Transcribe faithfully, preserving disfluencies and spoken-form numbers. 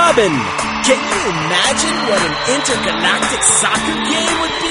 Robin. Can you imagine what an intergalactic soccer game would be?